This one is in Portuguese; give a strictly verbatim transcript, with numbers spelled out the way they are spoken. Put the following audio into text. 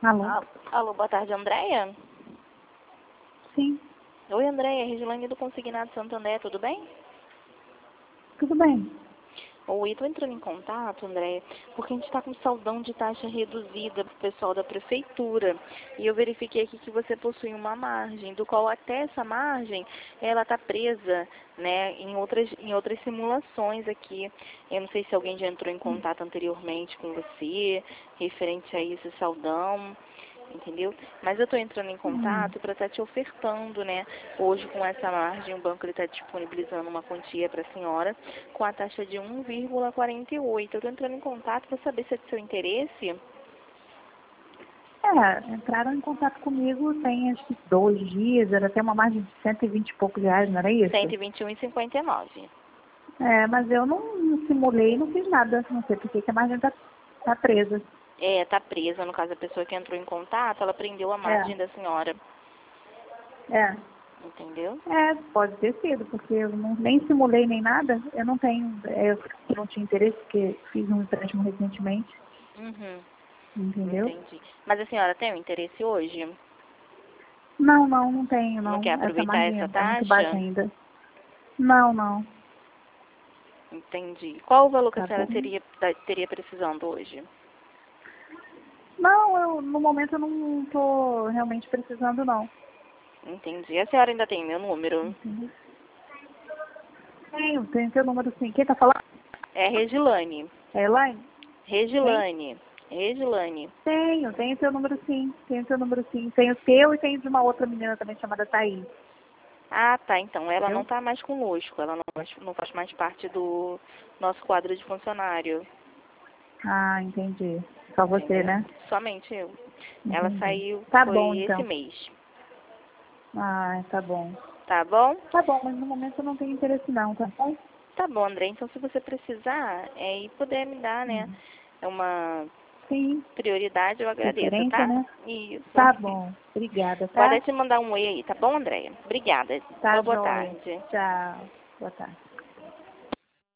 Alô? Ah, alô, boa tarde, Andréia? Sim, Oi, Andréia, Regiane do Consignado Santo André, tudo bem? tudo bem. Oi, estou entrando em contato, Andréia, porque a gente está com saldão de taxa reduzida para o pessoal da prefeitura. E eu verifiquei aqui que você possui uma margem, do qual até essa margem, ela está presa, né, em outras, em outras simulações aqui. Eu não sei se alguém já entrou em contato anteriormente com você, referente a esse saldão. Entendeu? Mas eu estou entrando em Hum. contato para estar te ofertando, né? Hoje, com essa margem, o banco está disponibilizando uma quantia para a senhora com a taxa de um vírgula quarenta e oito. Eu estou entrando em contato para saber se é de seu interesse. É, entraram em contato comigo tem acho que dois dias, era até uma margem de cento e vinte e poucos reais, não era cento isso? e vinte e um vírgula cinquenta e nove. É, mas eu não, não simulei, não fiz nada, não sei porque que a margem tá, tá presa. É, tá presa. No caso, a pessoa que entrou em contato, ela prendeu a margem da É, senhora. é. Entendeu? É, pode ter sido, porque eu não, nem simulei nem nada, eu não tenho, é, eu não tinha interesse, porque fiz um empréstimo recentemente, Uhum. entendeu? Entendi. Mas a senhora tem um interesse hoje? Não, não, não tenho, Não quer não. Essa aproveitar margem essa é, é muito baixa taxa? ainda. Não, não. Entendi. Qual o valor que a Tá senhora bom. teria, teria precisando hoje? Não, eu no momento eu não tô realmente precisando não. Entendi. A senhora ainda tem meu número? Entendeu? Tenho, tenho seu número sim. Quem tá falando? É Regilane. É Elaine? Quem? Regilane. Regilane. Tenho, tenho seu número sim. Tenho seu número sim. Tenho o seu e tenho de uma outra menina também chamada Thaís. Ah, tá. Então, ela não Entendeu? está mais conosco. Ela não faz, não faz mais parte do nosso quadro de funcionário. Ah, entendi. Só você, Entendeu? né? Somente eu. Ela Entendi. saiu, Tá foi bom esse então. mês. Ah, tá bom. Tá bom? Tá bom, mas no momento eu não tenho interesse não, tá bom? Tá bom, André. Então, se você precisar é, e puder me dar, né, Hum. uma Sim, prioridade, eu agradeço, referência, tá? né? Isso. Tá bom. Obrigada, Vou tá? até te mandar um oi aí, tá bom, Andréia? Obrigada. Tá Uma boa joia. tarde. Tchau. Boa tarde.